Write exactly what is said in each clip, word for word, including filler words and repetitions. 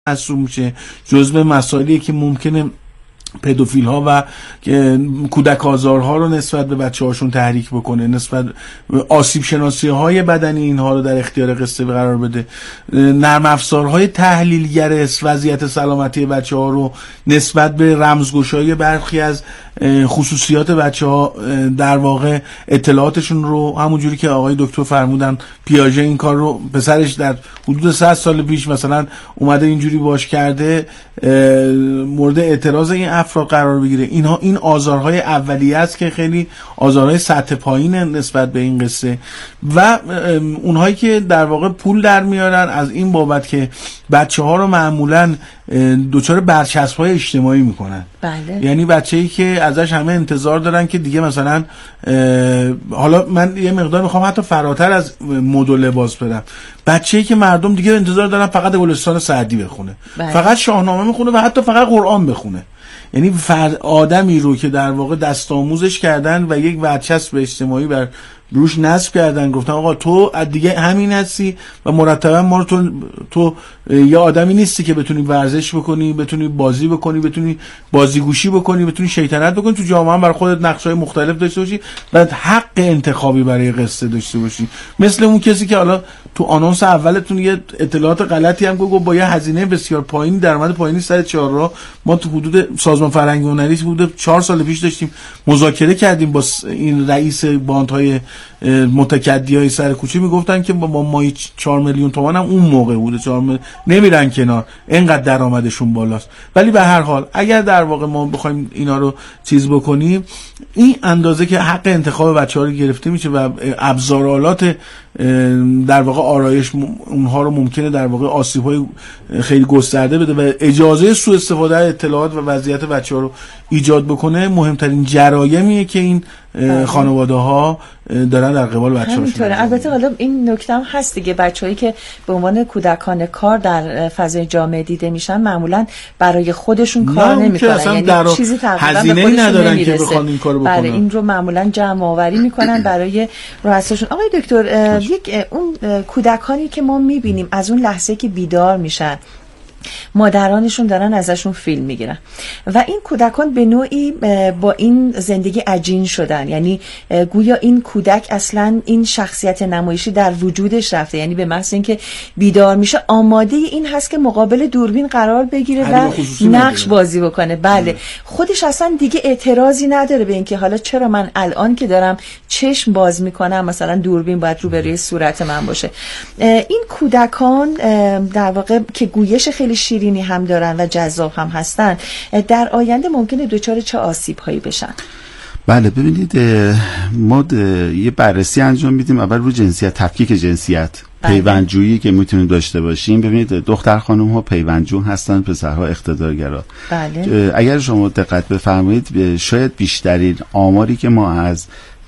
محسوب میشه، جزء مسائلیه که ممکنه پدوفیل ها و کودک آزارها رو نسبت به بچه هاشون تحریک بکنه، نسبت آسیب شناسی های بدنی اینها رو در اختیار قصه قرار بده، نرم افزارهای تحلیلگر وضعیت سلامتی بچه ها رو نسبت به رمزگشایی برخی از خصوصیات بچه ها در واقع اطلاعاتشون رو، همونجوری که آقای دکتر فرمودن پیاژه این کار رو پسرش در حدود صد سال پیش مثلا اومده اینجوری باش کرده، مورد اعتراض این افراد قرار بگیره. اینها این آزارهای اولیه است که خیلی آزارهای سطح پایین نسبت به این قصه و اونهایی که در واقع پول در میارن از این بابت که بچه ها رو معمولاً دوچار برچسب‌های اجتماعی میکنن. بله. یعنی بچه‌ای که ازش همه انتظار دارن که دیگه مثلا حالا من یه مقدار میخوام حتی فراتر از مد و لباس برم، بچه‌ای که مردم دیگه انتظار دارن فقط گلستان سعدی بخونه، بله. فقط شاهنامه میخونه و حتی فقط قرآن بخونه. یعنی فرد آدمی رو که در واقع دست آموزش کردن و یک برچسب اجتماعی بر روش نصب کردن، گفتن آقا تو دیگه همین هستی و مرتبا ما رو تو تو یه آدمی نیستی که بتونی ورزش بکنی، بتونی بازی بکنی، بتونی بازیگوشی بکنی، بتونی شیطنت بکنی، تو جامعه هم برای خودت نقش‌های مختلف داشته باشی و حق انتخابی برای قصه داشته باشی. مثل اون کسی که حالا تو آنونس اولتون یه اطلاعات غلطی هم گفت با یه هزینه بسیار پایینی، درآمد پایینی سر چهارراه، ما تو حدود سازمان فرهنگ و هنری حدود چهار سال پیش داشتیم مذاکره کردیم با این رئیس باندهای متکدیای سر کوچه، میگفتن که با مای چهار میلیون تومان هم اون موقع بوده، چهار میلیون نمیرن کنار، اینقدر درآمدشون بالاست. ولی به هر حال اگر در واقع ما بخوایم اینا رو چیز بکنیم، این اندازه که حق انتخاب بچه‌ها رو گرفته میشه و ابزارالات در واقع آرایش اونها رو ممکنه در واقع آسیب‌های خیلی گسترده بده و اجازه سوء استفاده از اطلاعات و وضعیت بچه‌ها رو ایجاد بکنه، مهمترین جرایمیه که این خانواده‌ها دارن در قبال بچه‌هاشون. همینطوره. البته حالا این نکته هم هست دیگه، بچه‌هایی که به عنوان کودکان کار در فضای جامعه دیده میشن معمولا برای خودشون کار نمی‌کنن، یعنی چیزی تقریبا به خودشون ندارن که بخوان این کارو بکنن. بله، این رو معمولا جمع آوری میکنن برای رؤساشون. آقای دکتر، یک اون کودکانی که ما میبینیم از اون لحظه که بیدار میشن مادرانشون دارن ازشون فیلم میگیرن و این کودکان به نوعی با این زندگی عجین شدن، یعنی گویا این کودک اصلا این شخصیت نمایشی در وجودش رفته، یعنی به محض اینکه بیدار میشه آماده این هست که مقابل دوربین قرار بگیره و نقش بازی بکنه. بله، خودش اصلا دیگه اعتراضی نداره به اینکه حالا چرا من الان که دارم چشم باز میکنم مثلا دوربین باید روبروی صورت من باشه. این کودکان در واقع که گویش خیلی شیرینی هم دارن و جذاب هم هستن، در آینده ممکنه دچار چه آسیب هایی بشن؟ بله، ببینید ما یه بررسی انجام میدیم اول رو جنسیت، تفکیک جنسیت، پیوندجویی که میتونیم داشته باشیم. ببینید دختر خانم ها پیوندجو هستن، پسرها اقتدارگرا. بله. اگر شما دقت بفرمایید شاید بیشترین آماری که ما از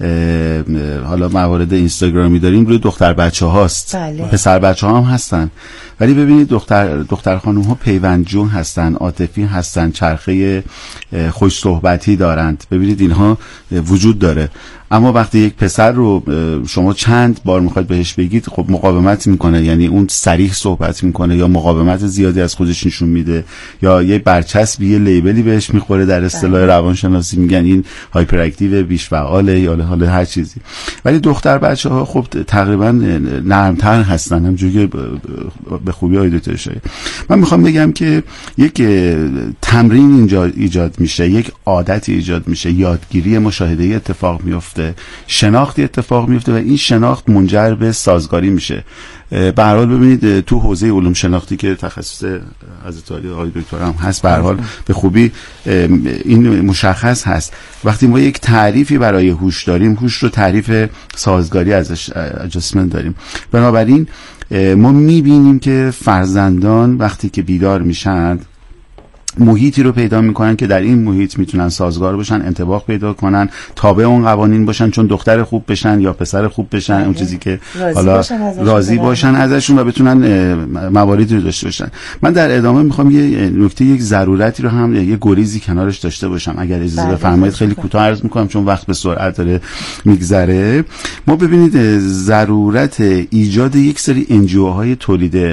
حالا موارد اینستاگرامی داریم روی دختر بچه هاست. بله. پسر بچه ها هم هستن، ولی ببینید دختر دختر خانم ها پیوندجو هستن، عاطفی هستن، چرخه خوش صحبتی دارند. ببینید اینها وجود داره. اما وقتی یک پسر رو شما چند بار میخواید بهش بگید، خب مقاومت میکنه، یعنی اون صریح صحبت میکنه یا مقاومت زیادی از خودش نشون میده یا یه برچسبی، یه لیبلی بهش میخوره، در اصطلاح روانشناسی میگن این هایپر اکتیو، بیش فعاله یا حالا هر چیزی. ولی دختر بچه ها خب تقریبا نرمتر هستن، همونجوری به خوبی های دکتر شاید. من میخوام بگم که یک تمرین اینجا ایجاد میشه، یک عادت ایجاد میشه، یادگیری مشاهده اتفاق میفته، شناختی اتفاق میفته و این شناخت منجر به سازگاری میشه. به هر حال ببینید تو حوزه علوم شناختی که تخصص حضرت علی آقای دکتر هم هست، به هر حال به خوبی این مشخص هست. وقتی ما یک تعریفی برای هوش داریم، هوش رو تعریف سازگاری ازش اجاسمنت داریم. بنابراین ما میبینیم که فرزندان وقتی که بیدار میشن محیطی رو پیدا میکنن که در این محیط میتونن سازگار باشن، انطباق پیدا کنن، تابع اون قوانین باشن، چون دختر خوب بشن یا پسر خوب بشن، اون چیزی که حالا راضی باشن ازشون و بتونن مواردی رو داشته باشن. من در ادامه میخوام یه نکته، یک ضرورتی رو هم، یه گریزی کنارش داشته باشم اگر اجازه بفرمایید. خیلی کوتاه عرض میکنم چون وقت به سرعت داره میگذره. ما ببینید ضرورت ایجاد یک سری انجیوهای تولید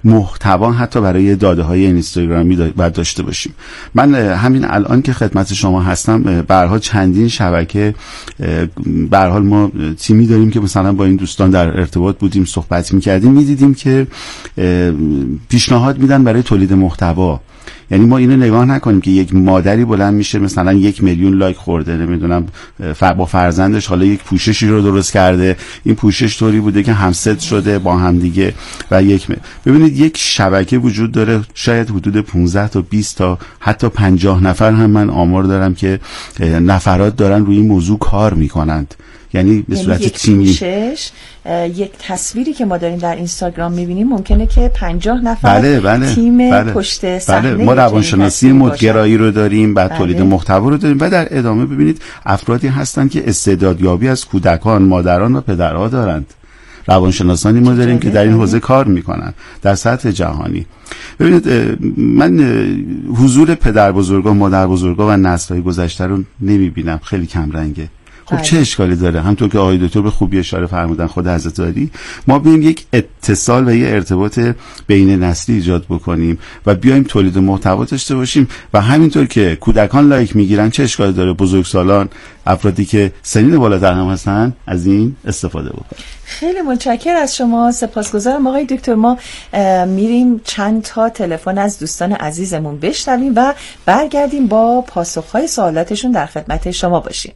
محتوا حتی برای داده های اینستاگرامی باید داشته باشیم. من همین الان که خدمت شما هستم به هر حال چندین شبکه، به هر حال ما تیمی داریم که مثلا با این دوستان در ارتباط بودیم، صحبت می‌کردیم، می‌دیدیم که پیشنهاد میدن برای تولید محتوا. یعنی ما اینو نگاه نکنیم که یک مادری بلند میشه مثلا یک میلیون لایک خورده، نمیدونم با فرزندش حالا یک پوششی رو درست کرده، این پوشش طوری بوده که همست شده با هم دیگه و یک م... ببینید یک شبکه وجود داره، شاید حدود پانزده تا بیست تا حتی پنجاه نفر هم من آمار دارم که نفرات دارن روی این موضوع کار میکنند. یعنی به صورت یک تیمی پوشش، یک تصویری که ما داریم در اینستاگرام میبینیم ممکنه که پنجاه نفر بله بله تیم بله پشت صحنه بله. ما روانشناسی مدگرایی رو داریم، بعد بله. تولید محتوا رو داریم و در ادامه ببینید افرادی هستن که استعدادیابی از کودکان، مادران و پدرها دارند. روانشناسانی ما داریم که در این حوزه کار میکنن در سطح جهانی. ببینید من حضور پدر بزرگا، مادر بزرگا و نسل‌های گذشته رو نمیبینم، خیلی کم رنگه. خب چه اشکالی داره؟ همونطور که آقای دکتر به خوبی اشاره فرمودن، خود حضرت عالی، ما بیایم یک اتصال و یک ارتباط بین نسلی ایجاد بکنیم و بیایم تولید محتوا داشته باشیم و همینطور که کودکان لایک میگیرن چه اشکالی داره بزرگسالان، افرادی که سنین بالاتر هم هستن از این استفاده بکنن. خیلی متشکرم از شما، سپاسگزارم آقای دکتر. ما میریم چند تا تلفن از دوستان عزیزمون بشنویم و برگردیم با پاسخهای سوالاتشون در خدمت شما باشیم.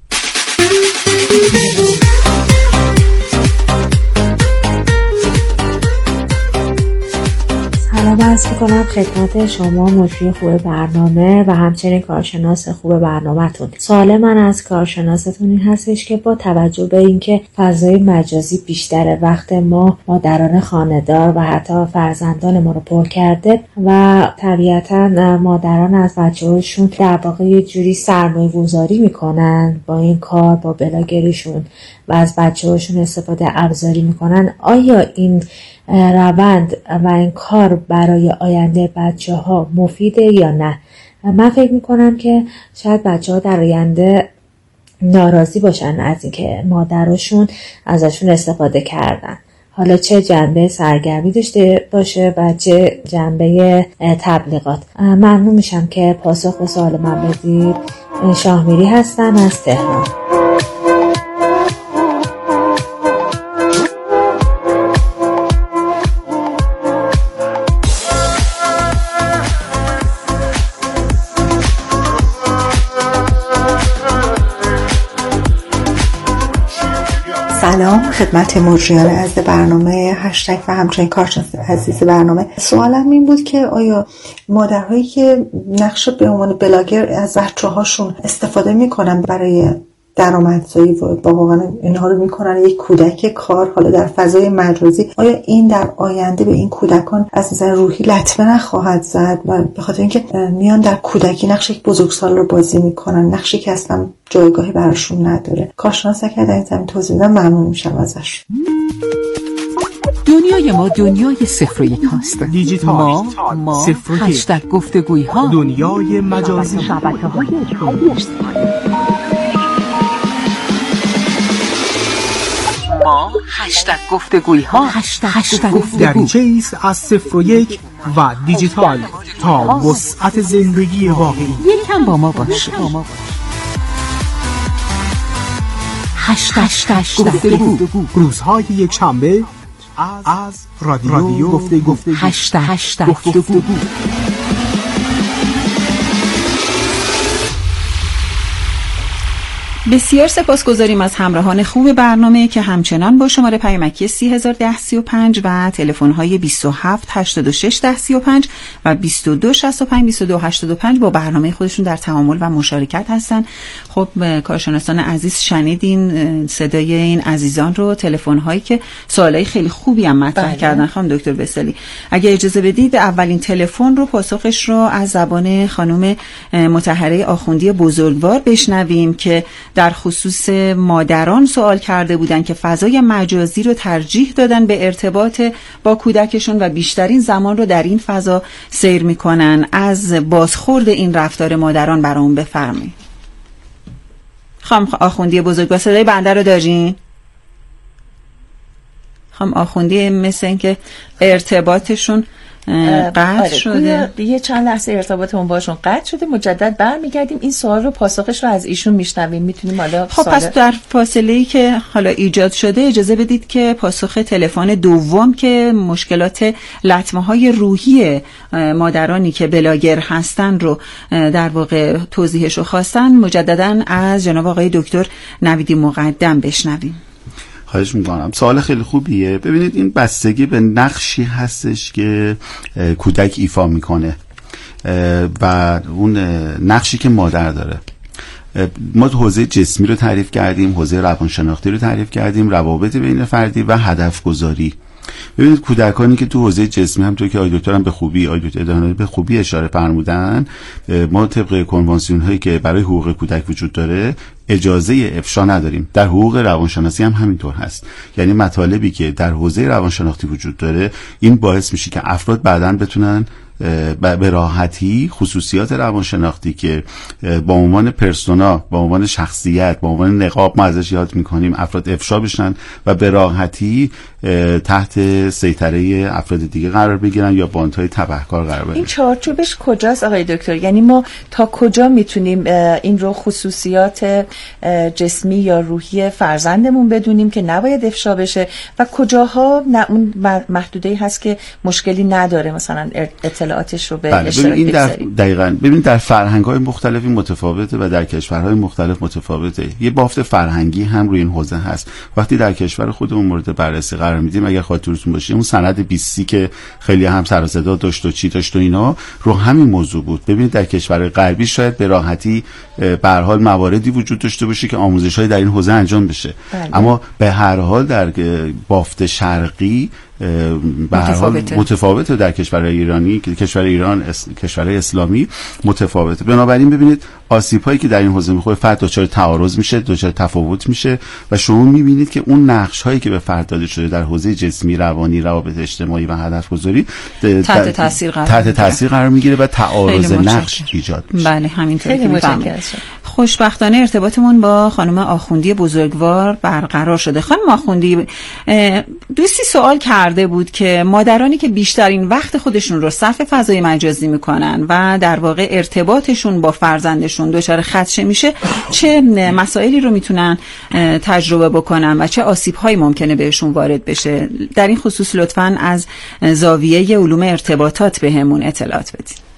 سلام عرض می‌کنم خدمت شما مجری خوب برنامه و همچنین کارشناس خوب برنامه‌تون. سوال من از کارشناستون این هستش که با توجه به اینکه فضای مجازی بیشتر وقت ما مادران خانه‌دار و حتی فرزندان ما رو پر کرده و طبیعتاً مادران از بچه‌هاشون در واقع یه جوری سرمایه‌گذاری میکنن با این کار، با بلاگریشون و از بچه‌هاشون استفاده ابزاری میکنن، آیا این روند و این کار برای آینده بچه ها مفیده یا نه؟ من فکر میکنم که شاید بچه ها در آینده ناراضی باشن از اینکه مادرشون ازشون استفاده کردن، حالا چه جنبه سرگرمی داشته باشه و چه جنبه تبلیغات. ممنون میشم که پاسخ به سوال من بدید. شاهمیری هستم از تهران. سلام خدمت مجریان از برنامه هشتگ و همچنین کارشناس عزیز برنامه. سوالم این بود که آیا مادرهایی که نقش به عنوان بلاگر از بچه هاشون استفاده میکنن برای درآمدزایی و با واقعا اینها رو میکنن یک کودک کار، حالا در فضای مجازی، آیا این در آینده به این کودکان از نظر روحی لطمه نخواهد زد؟ و به خاطر اینکه میان در کودکی نقش یک بزرگسال رو بازی میکنن، نقشی که اصلا جایگاهی براشون نداره. کارشناس اگر در این زمین توضیح بدن ممنون میشم ازش. دنیای ما دنیای صفر و یک هاست. دیجیتال ما, ما صفر و یک. هشتگ گفتگوی ها، دنیای مجازی، شبکه های اجتماعی. ما هشتگ گفتگوی ها، هشتگ گفتگو دریچه ایست از صفر و یک و دیجیتال تا وسعت زندگی واقعی. یکم با ما باش. هشتگ گفتگو روزهای یک شنبه از رادیو گفتگو. هشتگ گفتگو. بسیار سپاسگزاریم از همراهان خوب برنامه که همچنان با شماره پیامکی سی هزار و ده سی و پنج و تلفن‌های بیست و هفت هشتاد و شش ده سی و پنج و بیست و دو شصت و پنج بیست و دو هشتاد و پنج با برنامه خودشون در تعامل و مشارکت هستن. خب کارشناسان عزیز شنیدین صدای این عزیزان رو، تلفن‌هایی که سوالای خیلی خوبی هم مطرح بله. کردن. خانم دکتر بسلی اگه اجازه بدید اولین تلفن رو، پاسخش رو از زبان خانم مطهره آخوندی بزرگوار بشنویم که در خصوص مادران سوال کرده بودن که فضای مجازی رو ترجیح دادن به ارتباط با کودکشون و بیشترین زمان رو در این فضا سیر میکنن. از بازخورد این رفتار مادران برامون بفرمایید. خانم آخوندی بزرگوار صدای بنده رو دارین؟ خانم آخوندی مثل اینکه ارتباطشون قطع آره، شده. یه چند لحظه ارتباطمون باشون قطع شده، مجدد برمیگردیم این سوال رو پاسخش رو از ایشون میشنویم. میتونیم حالا خب پس در فاصله‌ای که حالا ایجاد شده اجازه بدید که پاسخ تلفن دوم که مشکلات لطمه‌های روحی مادرانی که بلاگر هستن رو در واقع توضیحش رو خواستن مجدداً از جناب آقای دکتر نویدی مقدم بشنویم. خواهش میکنم. سوال خیلی خوبیه. ببینید این بستگی به نقشی هستش که کودک ایفا میکنه و اون نقشی که مادر داره. ما حوزه جسمی رو تعریف کردیم، حوزه روانشناختی رو تعریف کردیم، روابط بین فردی و هدف گذاری. ببینید کودکانی که تو حوزه جسمی همونطور که آقای دکتر هم به خوبی آقای دکتر ادهانی به خوبی اشاره فرمودن، ما طبق کنوانسیون هایی که برای حقوق کودک وجود داره اجازه افشا نداریم. در حقوق روانشناسی هم همینطور هست. یعنی مطالبی که در حوزه روانشناختی وجود داره این باعث میشه که افراد بعداً بتونن به راحتی خصوصیات روانشناختی که با عنوان پرسونا، با عنوان شخصیت، با عنوان نقاب ما ازش یاد میکنیم افراد افشا بشن و به راحتی تحت سیطره افراد دیگه قرار بگیرن یا باندهای تبهکار قرار بگیرن. این چارچوبش کجاست آقای دکتر؟ یعنی ما تا کجا میتونیم این رو خصوصیات جسمی یا روحی فرزندمون بدونیم که نباید افشا بشه و کجاها نه اون محدوده‌ای هست که مشکلی نداره مثلا اطلاعاتش رو به بله، اشتراک این در بگذاریم؟ دقیقاً ببینید در فرهنگ‌های مختلفی متفاوته و در کشورهای مختلف متفاوته. یه بافت فرهنگی هم روی این حوزه هست. وقتی در کشور خودمون مورد بررسی قرار میدیم، اگر خاطرتون باشه اون سند بیستی که خیلی هم سر و صدا داشت و چی داشت و اینا رو همین موضوع بود. ببینید در کشورهای غربی شاید به راحتی به هر حال مواردی وجود داشته باشه که آموزش‌های در این حوزه انجام بشه. بله. اما به هر حال در بافت شرقی به هر حال متفاوته. در کشورهای ایرانی که کشور ایران اس... کشورهای اسلامی متفاوته. بنابراین ببینید آسیب‌هایی که در این حوزه می‌خوره فرد دچار تعارض میشه، دچار تفاوت میشه و شما می‌بینید که اون نقش‌هایی که به فرد داده شده در حوزه جسمی، روانی، روابط اجتماعی و هدف‌گذاری تحت تاثیر قرار تحت تاثیر قرار می‌گیره و تعارض نقش ایجاد میشه. بله همینطوری که می‌فهمید. خوشبختانه ارتباطمون با خانم آخوندی بزرگوار برقرار شده. خانم آخوندی، دوستی سوال کرده بود که مادرانی که بیشترین وقت خودشون رو صرف فضای مجازی میکنن و در واقع ارتباطشون با فرزندشون دچار خدشه میشه، چه مسائلی رو میتونن تجربه بکنن و چه آسیب‌هایی ممکنه بهشون وارد بشه؟ در این خصوص لطفاً از زاویه علوم ارتباطات بهمون اطلاعات بدید.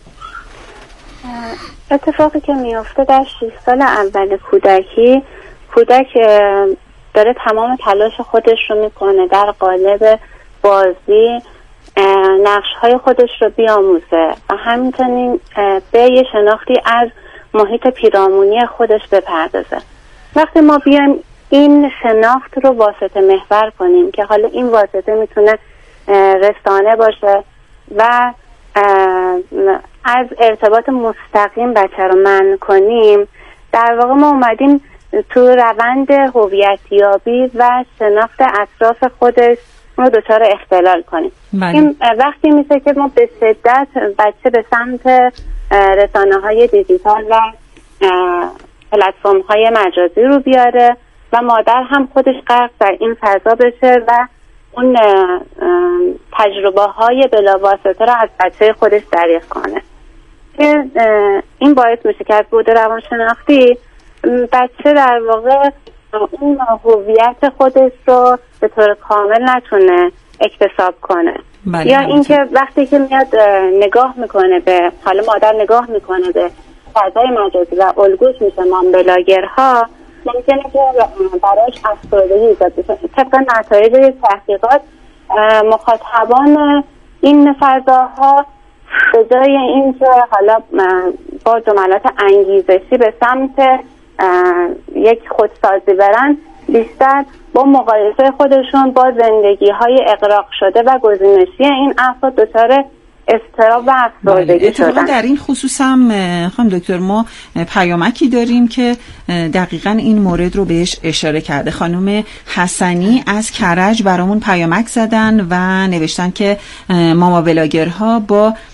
اتفاقی که میفته در شش سال اول کودکی، کودک داره تمام تلاش خودش رو میکنه در قالب بازی نقش‌های خودش رو بیاموزه و همینطور به یه شناختی از محیط پیرامونی خودش بپردازه. وقتی ما بیایم این شناخت رو واسطه محور کنیم که حالا این واسطه میتونه رسانه باشه و از ارتباط مستقیم بچه رو منع کنیم، در واقع ما اومدیم تو روند هویتیابی و شناخت اطراف خودش رو دچار اختلال کنیم. بله. این وقتی میشه که ما به شدت بچه به سمت رسانه های دیجیتال و پلتفرم های مجازی رو بیاره و مادر هم خودش غرق در این فضا بشه و اون تجربه های بلاواسطه رو از بچه خودش دریغ کنه. که این باعث میشه که از بود روانشناختی بچه در واقع اون هویت خودش رو به طور کامل نتونه اکتساب کنه. بله. یا اینکه وقتی که میاد نگاه میکنه به حالا مادر نگاه میکنه به فضای مجازی و الگوش میشه مام بلاگرها، ممکنه که براش افسردگی ایجاد بشه. طبق نتایج تحقیقات مخاطبان این فضاها به جای اینکه حالا با جملات انگیزشی به سمت یک خودسازی برن، بیشتر با مقایسه خودشون با زندگی های اغراق شده و گزینشی این افراد دچار اضطراب و افسردگی شدن. در این خصوص هم خانم دکتر ما پیامکی داریم که دقیقاً این مورد رو بهش اشاره کرده. خانم حسنی از کرج برامون پیامک زدن و نوشتن که ماما بلاگرها با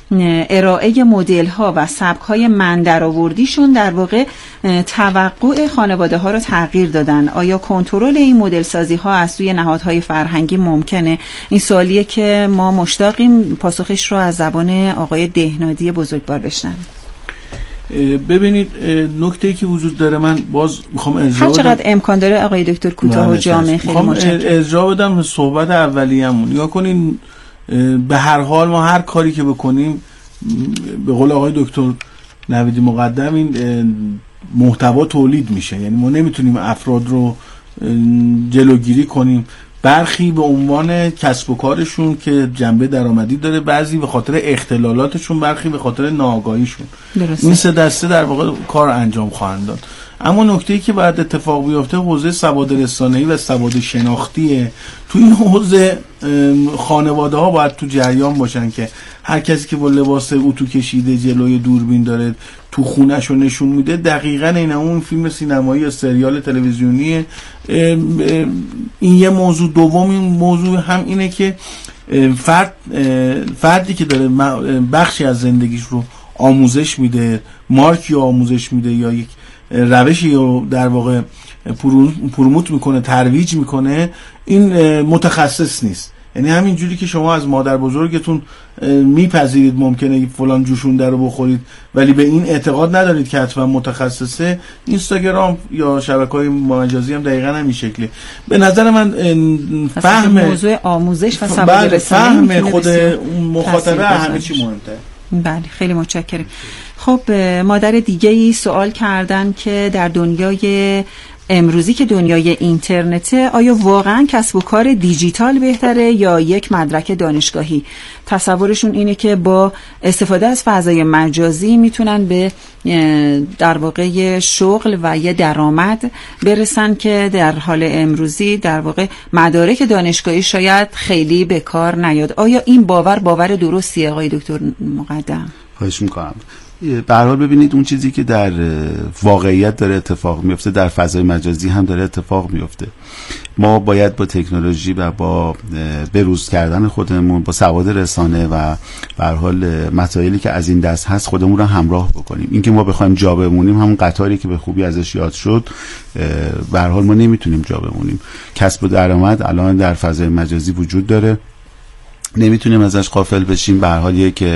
ارائه مدل ها و سبک های من درآوردیشون در واقع توقع خانواده ها رو تغییر دادن. آیا کنترل این مدل سازی ها از سوی نهادهای فرهنگی ممکنه؟ این سوالیه که ما مشتاقیم پاسخش رو از زبان آقای دهنادی بزرگوار بشنویم. ببینید نکته‌ای که وجود داره، من باز میخوام ارجاع بدم، هر چقدر امکان داره آقای دکتر کوتاه و جامع، خیلی متشکرم. ارجاع بدم صحبت اولیه‌مون. نگاه کنین، به هر حال ما هر کاری که بکنیم، به قول آقای دکتر نویدی مقدم، این محتوا تولید میشه. یعنی ما نمیتونیم افراد رو جلوگیری کنیم. برخی به عنوان کسب و کارشون که جنبه درآمدی داره، بعضی به خاطر اختلالاتشون، برخی به خاطر ناآگاهیشون. این سه دسته در واقع کار انجام خواهند داد. اما نکته‌ای که باید اتفاق بیفته حوزه سواد رسانه‌ای و سواد شناختیه. تو این حوزه خانواده ها باید تو جریان باشن که هر کسی که با لباس اتو کشیده جلوی دوربین داره تو خونش رو نشون میده، دقیقاً این اون فیلم سینمایی یا سریال تلویزیونیه. این یه موضوع. دوم این موضوع هم اینه که فرد فردی که داره بخشی از زندگیش رو آموزش میده، مارکی آموزش میده یا یک روشی رو در واقع پروموت میکنه، ترویج میکنه، این متخصص نیست. یعنی همین جوری که شما از مادر بزرگتون میپذیرید ممکنه فلان جوشونده رو بخورید ولی به این اعتقاد ندارید که حتما متخصصه، اینستاگرام یا شبکه‌های مجازی هم دقیقاً همین شکله. به نظر من فهم موضوع آموزش و سواد رسانه‌ای فهم خود مخاطبه همه چی مهم‌تره. بله، خیلی متشکرم. خب مادر دیگه‌ای سوال کردن که در دنیای امروزی که دنیای اینترنته، آیا واقعا کسب و کار دیجیتال بهتره یا یک مدرک دانشگاهی؟ تصورشون اینه که با استفاده از فضای مجازی میتونن به در واقع شغل و یه درآمد برسن که در حال امروزی در واقع مدارک دانشگاهی شاید خیلی به کار نیاد. آیا این باور باور درستیه آقای دکتر مقدم؟ خواهش میکنم. به هر حال ببینید اون چیزی که در واقعیت داره اتفاق میفته در فضای مجازی هم داره اتفاق میفته. ما باید با تکنولوژی و با بروز کردن خودمون با سواد رسانه و به هر حال مسائلی که از این دست هست خودمون رو همراه بکنیم. اینکه ما بخوایم جا بمونیم، همون قطاری که به خوبی ازش یاد شد، به هر حال ما نمیتونیم جا بمونیم. کسب و درآمد الان در فضای مجازی وجود داره، نمیتونیم ازش غافل بشیم. به هر حال یک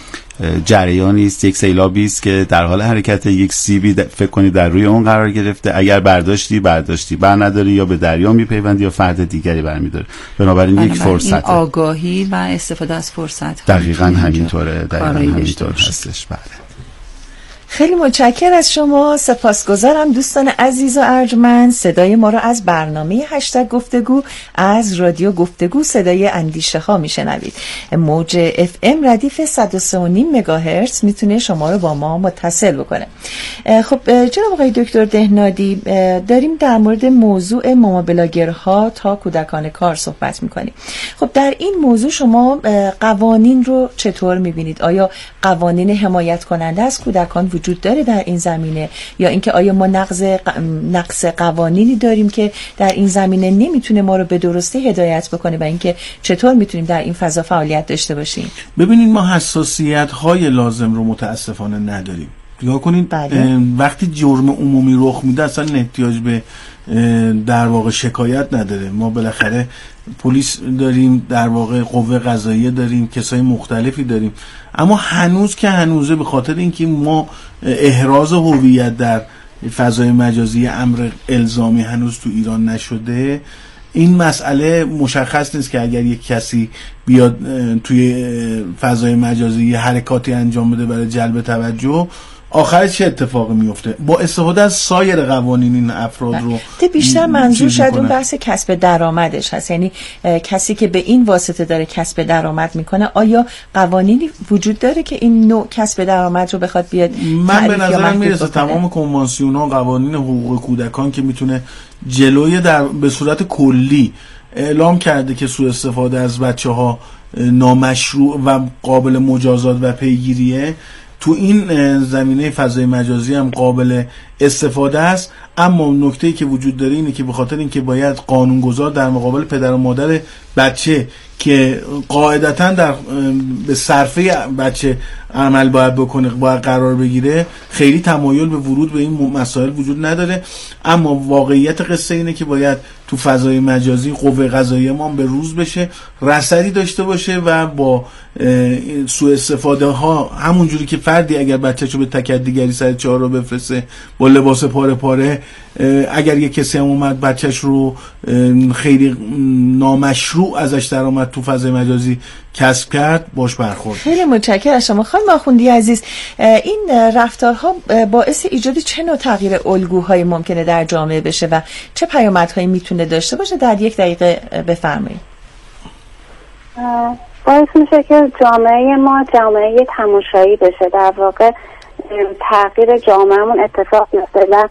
جریانی است، یک سیلابی است که در حال حرکت، یک سیبی فکر کنید در روی اون قرار گرفته، اگر برداشتی برداشتی بر نداری یا به دریا میپیوندی یا فرد دیگری برمیداره. بنابراین یک فرصت، این آگاهی و استفاده از فرصت دقیقاً همینطوره، دقیقاً همینطور هستش. بله، خیلی متشکر از شما، سپاسگزارم دوستان عزیز و ارجمند. صدای ما را از برنامه هشتگ گفتگو از رادیو گفتگو صدای اندیشه ها میشنوید. موج اف ام ردیف صد و سه و نیم مگاهرتز میتونه شما رو با ما متصل بکنه. خب جناب آقای دکتر دهنادی، داریم در مورد موضوع ماما بلاگرها تا کودکان کار صحبت میکنیم. خب در این موضوع شما قوانین رو چطور میبینید؟ آیا قوانین حمایت کننده از کودکان وجود داره در این زمینه، یا اینکه آیا ما نقض نقص قوانینی داریم که در این زمینه نمیتونه ما رو به درستی هدایت بکنه و اینکه چطور میتونیم در این فضا فعالیت داشته باشیم؟ ببینید، ما حساسیت‌های لازم رو متاسفانه نداریم. نگاه کنید، بله. وقتی جرم عمومی رخ میده اصلا احتیاج به در واقع شکایت نداره. ما بالاخره پلیس داریم، در واقع قوه قضاییه داریم، کسای مختلفی داریم. اما هنوز که هنوزه به خاطر اینکه ما احراز هویت در فضای مجازی امر الزامی هنوز تو ایران نشده، این مسئله مشخص نیست که اگر یک کسی بیاد توی فضای مجازی حرکاتی انجام بده برای جلب توجه، آخرش چه اتفاقی میفته؟ با استفاده از سایر قوانین این افراد رو ده بیشتر منظور شاید اون بحث کسب درآمدش هست. یعنی کسی که به این واسطه داره کسب درآمد میکنه، آیا قوانینی وجود داره که این نوع کسب درآمد رو بخواد بیاد؟ من به نظرم میرسه تمام کنوانسیون ها، قوانین حقوق کودکان که میتونه جلوی در به صورت کلی اعلام کرده که سوء استفاده از بچه ها نامشروع و قابل مجازات و پیگیریه، تو این زمینه فضای مجازی هم قابل استفاده است. اما نکته‌ای که وجود داره اینه که به خاطر اینکه باید قانونگذار در مقابل پدر و مادر بچه که قاعدتا در به صرفه بچه عمل باید بکنه، باید قرار بگیره، خیلی تمایل به ورود به این مسائل وجود نداره. اما واقعیت قصه اینه که باید تو فضای مجازی قوه قضاییه ما به روز بشه، رصدی داشته باشه و با سوء استفاده ها، همون جوری که فردی اگر بچه‌شو به تکدیگری سر چهار رو بفرسته با لباس پاره پاره، اگر یک کسی هم اومد بچه‌ش رو خیلی نامشروع ازش درآمد تو فضای مجازی کسب کرد، باش برخورد. خیلی متشکرم از شما خانم آخوندی عزیز. این رفتارها باعث ایجاد چه نوع تغییر الگوهایی ممکنه در جامعه بشه و چه پیامدهایی میتونه داشته باشه؟ در یک دقیقه بفرمایید. باعث میشه که جامعه ما جامعه تماشایی بشه، در واقع تغییر جامعهمون اتفاق میفته و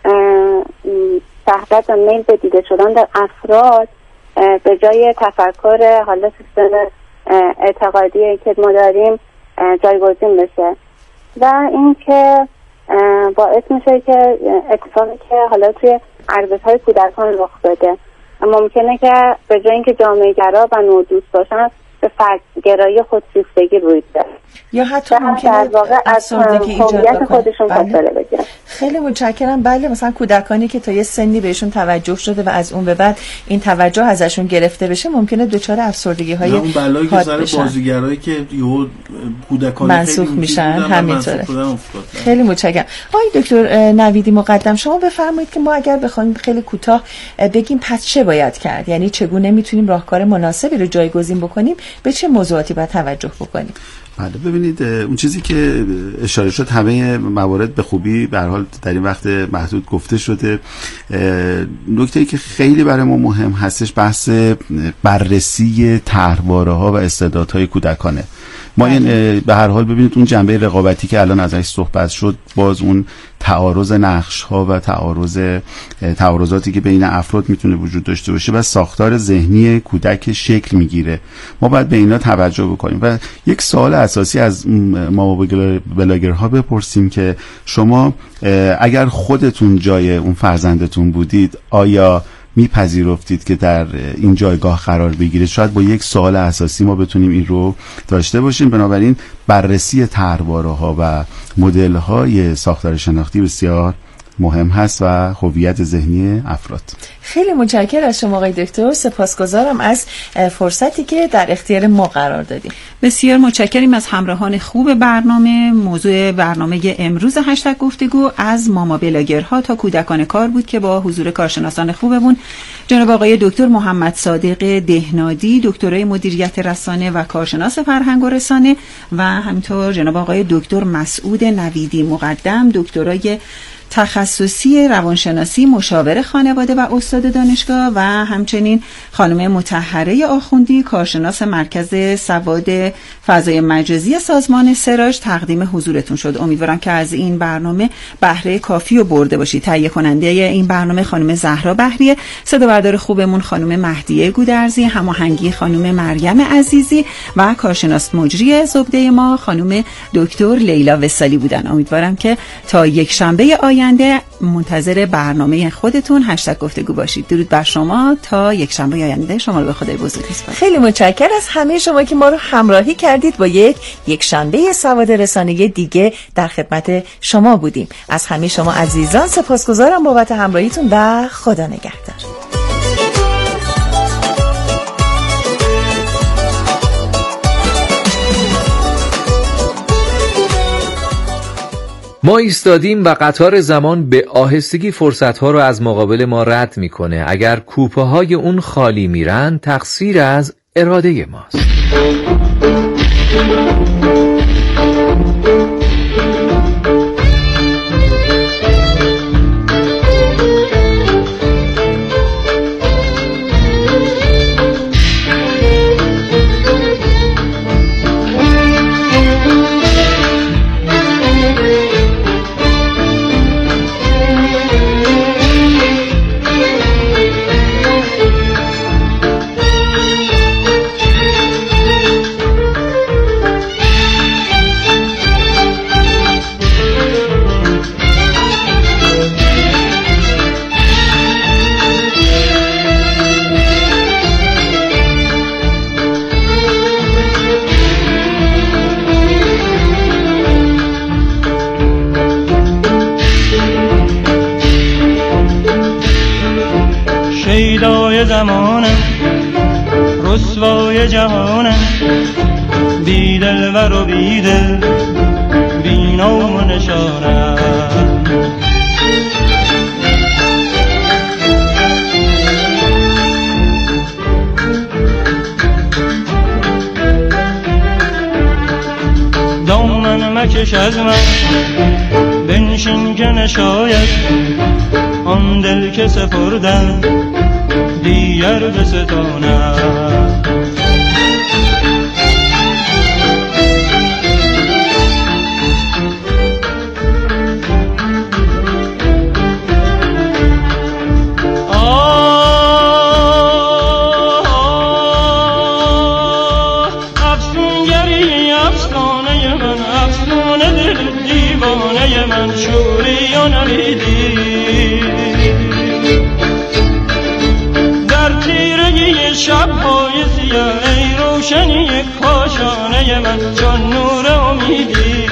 وحدت و میل به دیده شدن در افراد به جای تفکر حالا سیستم اعتقادی که ما داریم جایگزین بشه. و این که باعث میشه که اتفاقی که حالا توی ارزش‌های کودکان رخ بده، ممکنه که به جای اینکه جامعه گرا و نودوست باشن به فردگرایی خودسیفتگی روی بده یا حتی ممکنه در واقع از هویت خودشون فاصله بگیرن. خیلی متشکرم. بله، مثلا کودکانی که تا یه سنی بهشون توجه شده و از اون به بعد این توجه ازشون گرفته بشه، ممکنه دچار افسردگی های اون بلایی که سر بازیگرایی که یهو کودکان منسوخ میشن همینطوره. خیلی متشکرم. آقای دکتر نویدی مقدم، شما بفرمایید که ما اگر بخوایم خیلی کوتاه بگیم پس چه باید کرد، یعنی چگونه میتونیم راهکار مناسبی رو جایگزین بکنیم، به چه موضوعاتی باید توجه بکنیم؟ بله، ببینید اون چیزی که اشاره شد همه موارد به خوبی به هر حال در این وقت محدود گفته شده. نکته‌ای که خیلی برای ما مهم هستش بحث بررسی طرحواره‌ها و استعدادهای کودکانه. ما این به هر حال ببینید اون جنبه رقابتی که الان ازش صحبت شد، باز اون تعارض نقش‌ها و تعارض تعارضاتی که بین افراد میتونه وجود داشته باشه و ساختار ذهنی کودک شکل میگیره، ما باید به اینا توجه بکنیم و یک سوال اساسی از ما بلاگرها بپرسیم که شما اگر خودتون جای اون فرزندتون بودید، آیا میپذیرفتید که در این جایگاه قرار بگیره؟ شاید با یک سوال اساسی ما بتونیم این رو داشته باشیم. بنابراین بررسی طرحواره‌ها و مدل‌های ساختار شناختی بسیار مهم هست و هویت ذهنی افراد. خیلی متشکرم از شما آقای دکتر، سپاسگزارم از فرصتی که در اختیار ما قرار دادیم. بسیار متشکریم از همراهان خوب برنامه. موضوع برنامه امروز هشتگ گفتگو از ماما بلاگرها تا کودکان کار بود که با حضور کارشناسان خوبمون جناب آقای دکتر محمد صادق دهنادی، دکترای مدیریت رسانه و کارشناس فرهنگ و رسانه، و همینطور جناب آقای دکتر مسعود نویدی مقدم، دکترای تخصصی روانشناسی، مشاور خانواده و استاد دانشگاه، و همچنین خانم مطهره آخوندی، کارشناس مرکز سواد فضای مجازی سازمان سراج، تقدیم حضورتون شد. امیدوارم که از این برنامه بهره کافی رو برده باشید. تهیه کننده این برنامه خانم زهرا بهریه، صدا بردار خوبمون خانم مهدیه گودرزی، هماهنگی خانم مریم عزیزی و کارشناس مجری زبده ما خانم دکتر لیلا وصالی بودن. امیدوارم که تا یک شنبه آینده منتظر برنامه خودتون هشتگ گفتگو باشید. درود بر شما، تا یک شنبه آینده شما رو به خدای بزرگ می‌سپارم. خیلی متشکرم از همه شما که ما رو همراهی کردید. با یک یک شنبه سواد رسانه دیگه در خدمت شما بودیم. از همه شما عزیزان سپاسگزارم بابت همراهیتون و خدا نگهدار. ما ایستادیم و قطار زمان به آهستگی فرصتها رو از مقابل ما رد میکنه. اگر کوپه های اون خالی میرن، تقصیر از اراده ماست. جهانم، بی دلبر و بی دل، بی نام و نشانم. دامن مکش از من، بنشین که نشاید آن دل که سپردم دیگر بستانم. من شوری و نویدی در تیرگی شب‌های سیاه، ای روشنی کاشانه من چون نور امیدی.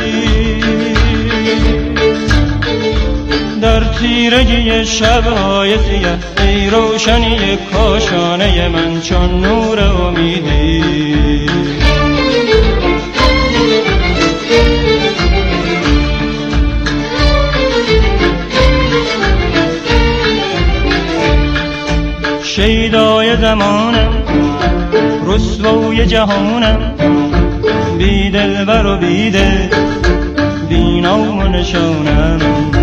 در تیرگی شب‌های سیاه، ای روشنی کاشانه من چون نور امیدی. شیدای زمانم، رسوای جهانم، بی دلبر و بی دل، بی نام و نشانم.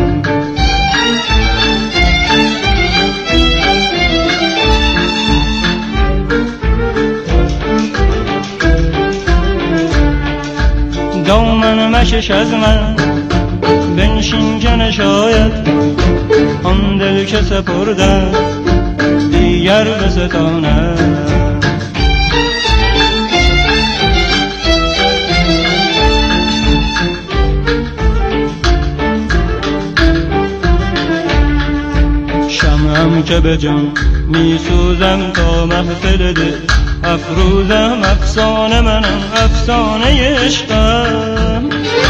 دامن مشش از من، بنشین که نشاید آن دل که سپردم دیگر بستانم. شمعم که به جان می سوزم تا محفل دل، افروزم افسانه منم، افسانه عشقم.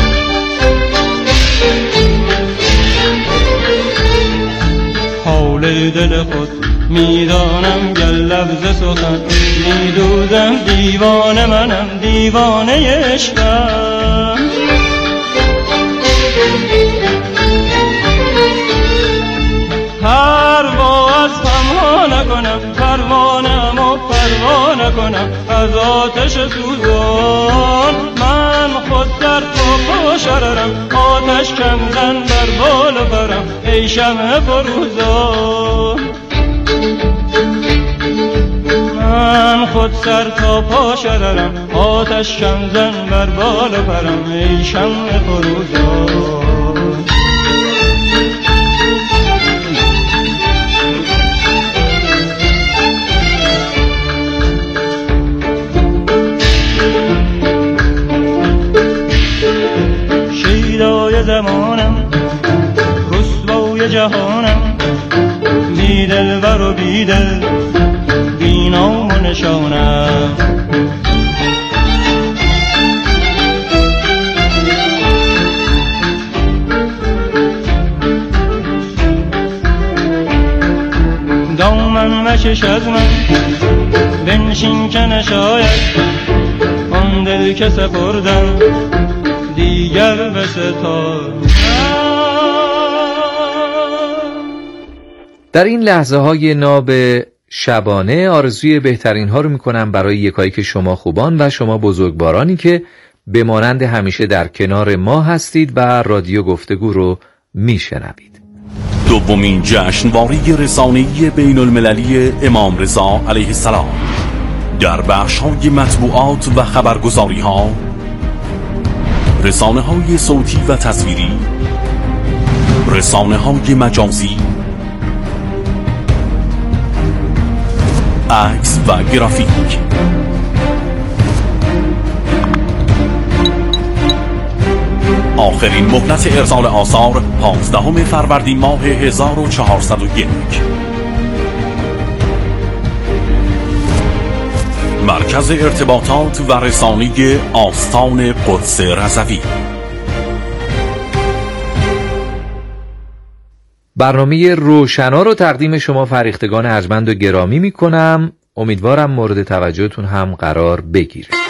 حال دل خود میدانم گر لفظ سخن، میدوزم دیوانه منم، دیوانه عشقم. پرواز هم نکنم، پروانم و پروانه کنم از آتش سوزان. من خود در تو شررم، آتش کم زن بر بال برم، ای شمع فروزان. من خود سر تا پا شررم، آتش کم زن بر بال برم، ای شمع فروزان. شیدای زمانم، رسوای جهانم، بی دلبر و بی دل، بی نام و نشانم. دامن مکش از من، بنشین که نشاید آن دل که سپردم دیگر بستانم. در این لحظه های ناب شبانه آرزوی بهترین ها رو میکنم برای یکایک شما خوبان و شما بزرگوارانی که به مانند همیشه در کنار ما هستید و رادیو گفتگو رو میشنوید. دومین جشنواره رسانه‌ای بین المللی امام رضا علیه السلام در بخش‌های مطبوعات و خبرگزاری‌ها، رسانه‌های صوتی و تصویری، رسانه‌های مجازی، عکس و گرافیک. آخرین مهلت ارسال آثار پانزدهم فروردین ماه هزار و چهارصد و یک. مرکز ارتباطات و رسانه آستان قدس رضوی. برنامه روشنا رو تقدیم شما فریختگان ارجمند و گرامی می کنم. امیدوارم مورد توجهتون هم قرار بگیره.